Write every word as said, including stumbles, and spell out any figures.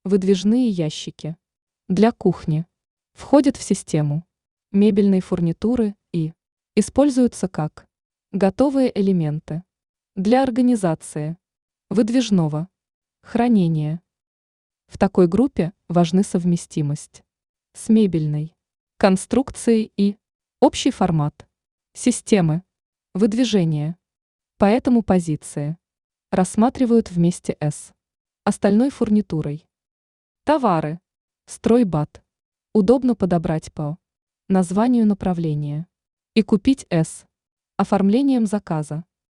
Выдвижные ящики. Для кухни. Входят в систему мебельной фурнитуры и используются как готовые элементы для организации выдвижного хранения. В такой группе важны совместимость с мебельной конструкцией и общий формат системы выдвижения. Поэтому позиции рассматривают вместе с остальной фурнитурой. Товары. Стройбат. Удобно подобрать по названию направления и купить с оформлением заказа.